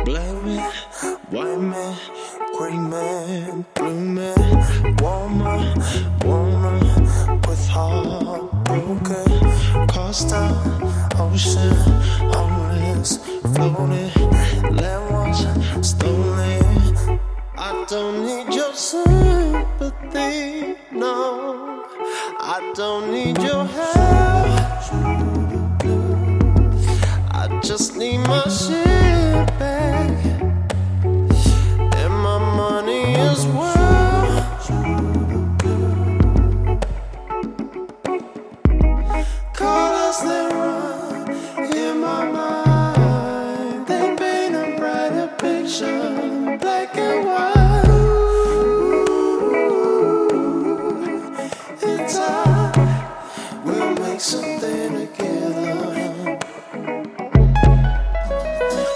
Black man, white man, green man, blue man, woman, with heart broken, crossed out, ocean, homeless, floating, land was stolen. I don't need your sympathy, no. I don't need your help. I just need my shit.